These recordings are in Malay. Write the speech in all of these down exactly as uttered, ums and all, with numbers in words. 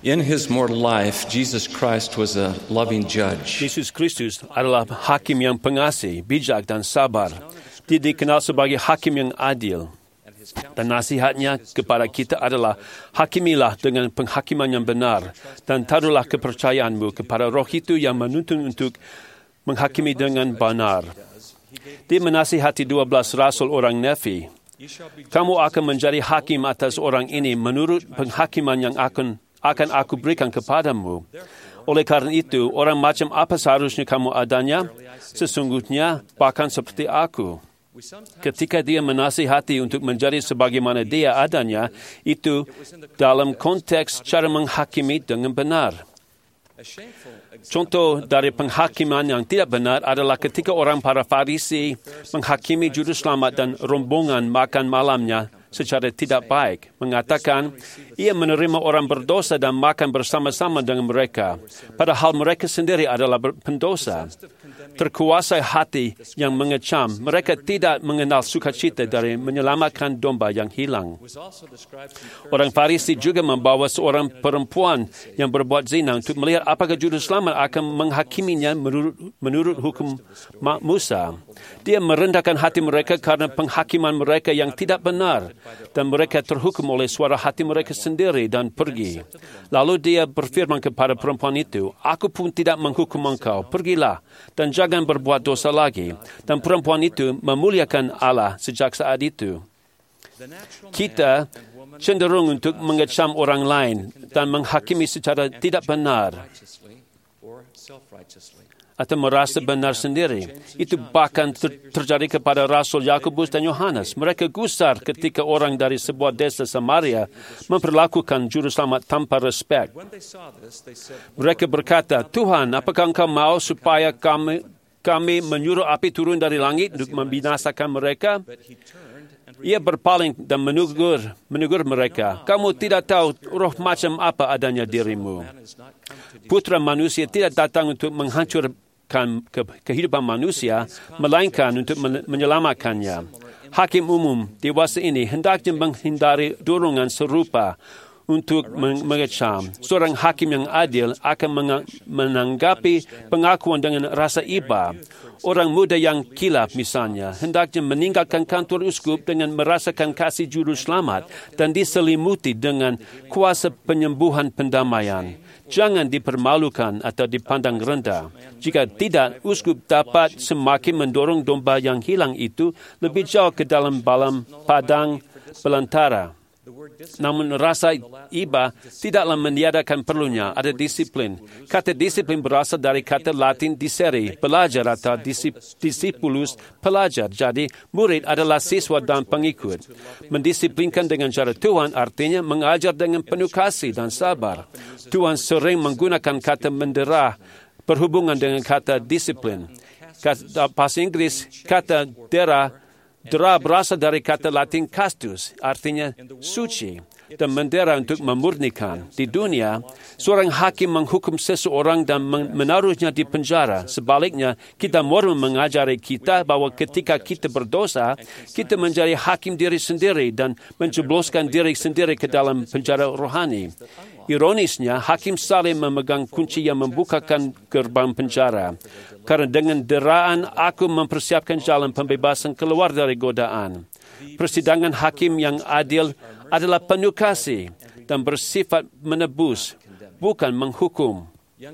In his mortal life, Jesus Christ was a loving judge. Yesus Kristus adalah hakim yang pengasih, bijak dan sabar. Dia dikenal sebagai hakim yang adil. Dan nasihatnya kepada kita adalah, hakimilah dengan penghakiman yang benar dan taruhlah kepercayaanmu kepada Roh itu yang menuntun untuk menghakimi dengan benar. Dia menasihati dua belas rasul orang Nefi. Kamu akan menjadi hakim atas orang ini menurut penghakiman yang akan akan aku berikan kepadamu. Oleh karena itu, orang macam apa seharusnya kamu adanya? Sesungguhnya bahkan seperti aku. Ketika dia menasihati untuk menjadi sebagaimana dia adanya, itu dalam konteks cara menghakimi dengan benar. Contoh dari penghakiman yang tidak benar adalah ketika orang para Farisi menghakimi juru selamat dan rombongan makan malamnya secara tidak baik, mengatakan ia menerima orang berdosa dan makan bersama-sama dengan mereka, padahal mereka sendiri adalah pendosa. Terkuasai hati yang mengecam, mereka tidak mengenal sukacita dari menyelamatkan domba yang hilang. Orang Farisi juga membawa seorang perempuan yang berbuat zina untuk melihat apakah juru selamat akan menghakiminya menurut, menurut hukum Musa. Dia merendahkan hati mereka karena penghakiman mereka yang tidak benar, dan mereka terhukum oleh suara hati mereka sendiri dan pergi. Lalu dia berfirman kepada perempuan itu, aku pun tidak menghukum engkau, pergilah dan jangan berbuat dosa lagi. Dan perempuan itu memuliakan Allah sejak saat itu. Kita cenderung untuk mengecam orang lain dan menghakimi secara tidak benar atau merasa benar sendiri. Itu bahkan ter- terjadi kepada Rasul Yakobus dan Yohanes. Mereka gusar ketika orang dari sebuah desa Samaria memperlakukan juru selamat tanpa respek. Mereka berkata, Tuhan, apakah engkau mau supaya kami, kami menyuruh api turun dari langit untuk membinasakan mereka? Ia berpaling dan menegur, menegur mereka. Kamu tidak tahu roh macam apa adanya dirimu. Putra manusia tidak datang untuk menghancurkan kehidupan manusia, melainkan untuk menyelamatkannya. Hakim umum dewasa ini hendaknya menghindari dorongan serupa untuk mengecam. Seorang hakim yang adil akan menanggapi pengakuan dengan rasa iba. Orang muda yang kilap misalnya hendaknya meninggalkan kantor uskup dengan merasakan kasih juru selamat dan diselimuti dengan kuasa penyembuhan pendamaian. Jangan dipermalukan atau dipandang rendah. Jika tidak, uskup dapat semakin mendorong domba yang hilang itu lebih jauh ke dalam balam padang belantara. Namun rasa iba tidaklah meniadakan perlunya ada disiplin. Kata disiplin berasal dari kata Latin disere, pelajar atau discipulus, pelajar. Jadi murid adalah siswa dan pengikut. Mendisiplinkan dengan cara Tuhan artinya mengajar dengan penuh kasih dan sabar. Tuhan sering menggunakan kata mendera berhubungan dengan kata disiplin. Kata bahasa Inggris, kata dera Dera berasal dari kata Latin castus, artinya suci, dan mendera untuk memurnikan. Di dunia, seorang hakim menghukum seseorang dan menaruhnya di penjara. Sebaliknya, kita mau mengajari kita bahwa ketika kita berdosa, kita menjadi hakim diri sendiri dan menjebloskan diri sendiri ke dalam penjara rohani. Ironisnya, hakim saling memegang kunci yang membukakan gerbang penjara. Karena dengan deraan aku mempersiapkan jalan pembebasan keluar dari godaan. Persidangan hakim yang adil adalah penuh kasih dan bersifat menebus, bukan menghukum.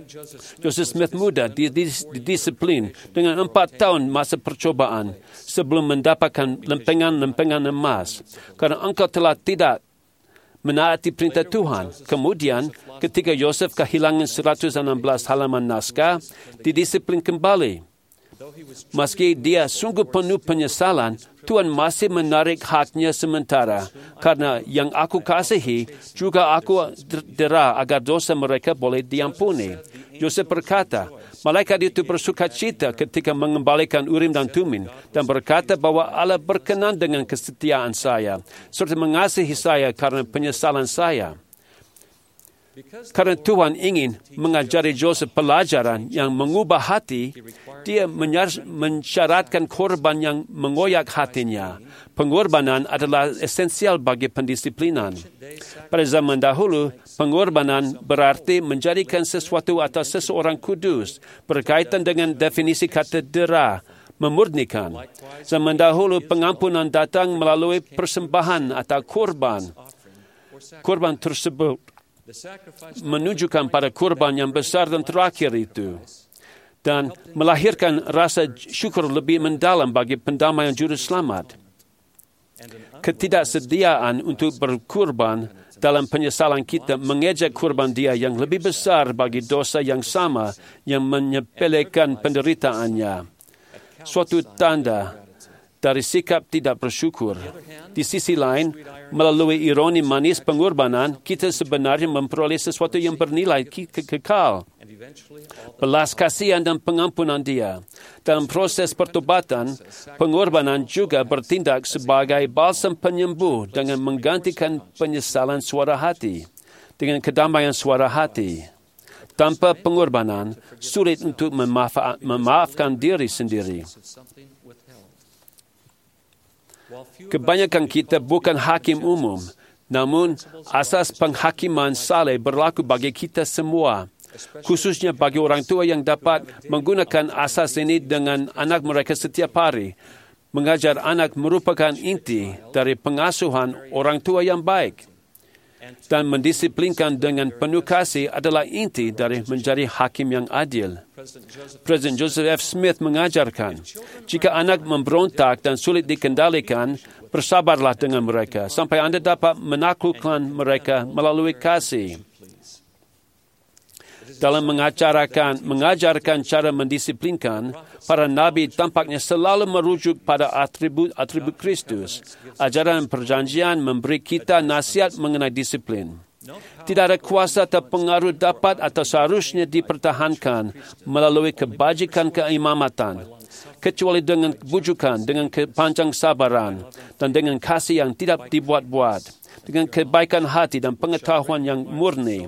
Joseph Smith muda didisiplin dengan empat tahun masa percobaan sebelum mendapatkan lempengan-lempengan emas. Karena engkau telah tidak menaati perintah Tuhan. Kemudian, ketika Yosef kehilangan seratus enam belas halaman naskah, didisiplin kembali. Meski dia sungguh penuh penyesalan, Tuhan masih menarik haknya sementara. Karena yang aku kasihi, juga aku dera agar dosa mereka boleh diampuni. Yosef berkata, malaikat itu bersuka cita ketika mengembalikan Urim dan Tumim dan berkata bahwa Allah berkenan dengan kesetiaan saya serta mengasihi saya karena penyesalan saya. Karena Tuhan ingin mengajari Joseph pelajaran yang mengubah hati, dia mensyaratkan korban yang mengoyak hatinya. Pengorbanan adalah esensial bagi pendisiplinan. Pada zaman dahulu, pengorbanan berarti menjadikan sesuatu atas seseorang kudus, berkaitan dengan definisi kata dera, memurnikan. Zaman dahulu, pengampunan datang melalui persembahan atau korban. Korban tersebut menunjukkan pada korban yang besar dan terakhir itu, dan melahirkan rasa syukur lebih mendalam bagi pendamaian juru selamat. Ketidaksediaan untuk berkorban dalam penyesalan kita mengejek korban dia yang lebih besar bagi dosa yang sama yang menyepelekan penderitaannya. Suatu tanda dari sikap tidak bersyukur. Di sisi lain, melalui ironi manis pengorbanan, kita sebenarnya memperoleh sesuatu yang bernilai ke- kekal. Belas kasihan dan pengampunan dia. Dalam proses pertobatan, pengorbanan juga bertindak sebagai balsam penyembuh dengan menggantikan penyesalan suara hati dengan kedamaian suara hati. Tanpa pengorbanan, sulit untuk memaaf- memaafkan diri sendiri. Kebanyakan kita bukan hakim umum, namun asas penghakiman saleh berlaku bagi kita semua, khususnya bagi orang tua yang dapat menggunakan asas ini dengan anak mereka setiap hari. Mengajar anak merupakan inti dari pengasuhan orang tua yang baik, dan mendisiplinkan dengan penuh kasih adalah inti dari menjadi hakim yang adil. Presiden Joseph F. Smith mengajarkan, jika anak memberontak dan sulit dikendalikan, bersabarlah dengan mereka sampai Anda dapat menaklukkan mereka melalui kasih. Dalam mengajarkan, mengajarkan cara mendisiplinkan, para nabi tampaknya selalu merujuk pada atribut-atribut Kristus. Ajaran perjanjian memberi kita nasihat mengenai disiplin. Tidak ada kuasa atau pengaruh dapat atau seharusnya dipertahankan melalui kebajikan keimamatan, kecuali dengan kebujukan, dengan kepanjang sabaran, dan dengan kasih yang tidak dibuat-buat, dengan kebaikan hati dan pengetahuan yang murni,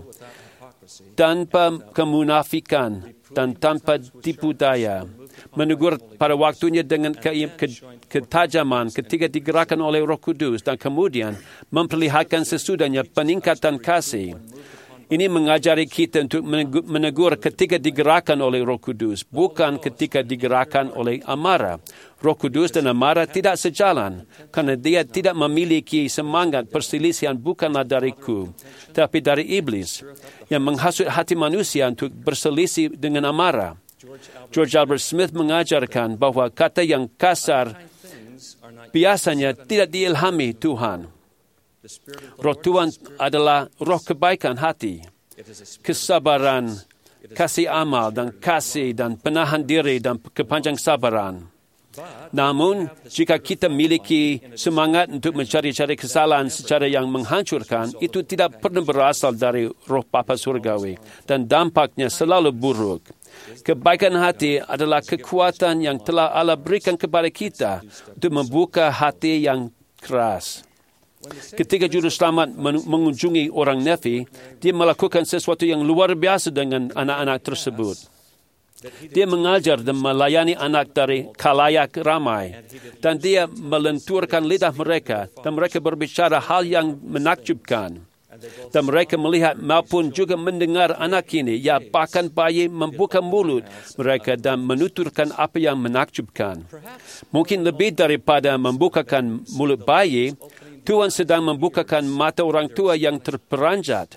tanpa kemunafikan dan tanpa tipu daya. Menegur pada waktunya dengan ke- ke- ketajaman ketika digerakkan oleh Roh Kudus dan kemudian memperlihatkan sesudahnya peningkatan kasih. Ini mengajari kita untuk menegur ketika digerakkan oleh Roh Kudus, bukan ketika digerakkan oleh amarah. Roh Kudus dan amarah tidak sejalan, karena dia tidak memiliki semangat perselisihan bukanlah dariku, tapi dari iblis, yang menghasut hati manusia untuk berselisih dengan amarah. George Albert Smith mengajarkan bahwa kata yang kasar biasanya tidak diilhami Tuhan. Roh Tuhan adalah roh kebaikan hati, kesabaran, kasih amal dan kasih dan penahan diri dan kepanjang sabaran. Namun, jika kita miliki semangat untuk mencari-cari kesalahan secara yang menghancurkan, itu tidak pernah berasal dari roh Bapa Surgawi dan dampaknya selalu buruk. Kebaikan hati adalah kekuatan yang telah Allah berikan kepada kita untuk membuka hati yang keras. Ketika juru selamat mengunjungi orang Nefi, dia melakukan sesuatu yang luar biasa dengan anak-anak tersebut. Dia mengajar dan melayani anak dari khalayak ramai, dan dia melenturkan lidah mereka, dan mereka berbicara hal yang menakjubkan. Dan mereka melihat maupun juga mendengar anak ini, ya bahkan bayi membuka mulut mereka dan menuturkan apa yang menakjubkan. Mungkin lebih daripada membukakan mulut bayi, Tuhan sedang membukakan mata orang tua yang terperanjat.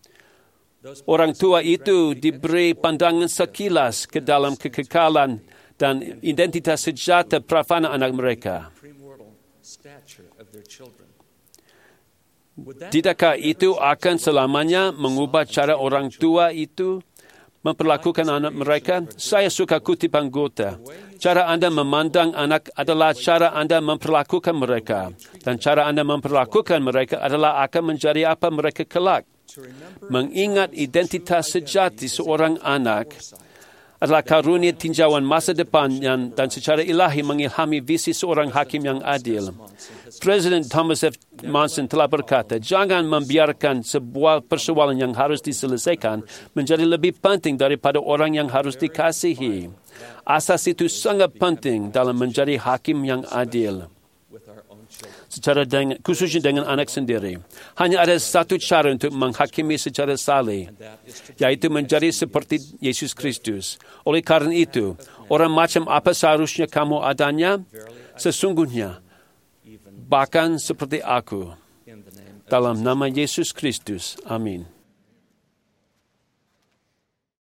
Orang tua itu diberi pandangan sekilas ke dalam kekekalan dan identitas sejata pravana anak mereka. Tidakkah itu akan selamanya mengubah cara orang tua itu memperlakukan anak mereka? Saya suka kutip anggota. Cara Anda memandang anak adalah cara Anda memperlakukan mereka. Dan cara Anda memperlakukan mereka adalah akan menjadi apa mereka kelak. Mengingat identitas sejati seorang anak adalah karunia tinjauan masa depan yang, dan secara ilahi mengilhami visi seorang hakim yang adil. Presiden Thomas F. Monson telah berkata, jangan membiarkan sebuah persoalan yang harus diselesaikan menjadi lebih penting daripada orang yang harus dikasihi. Asas itu sangat penting dalam menjadi hakim yang adil. Secara dengan, khususnya dengan anak sendiri. Hanya ada satu cara untuk menghakimi secara saleh, yaitu menjadi seperti Yesus Kristus. Oleh karena itu, orang macam apa seharusnya kamu adanya? Sesungguhnya, bahkan seperti aku. Dalam nama Yesus Kristus. Amin.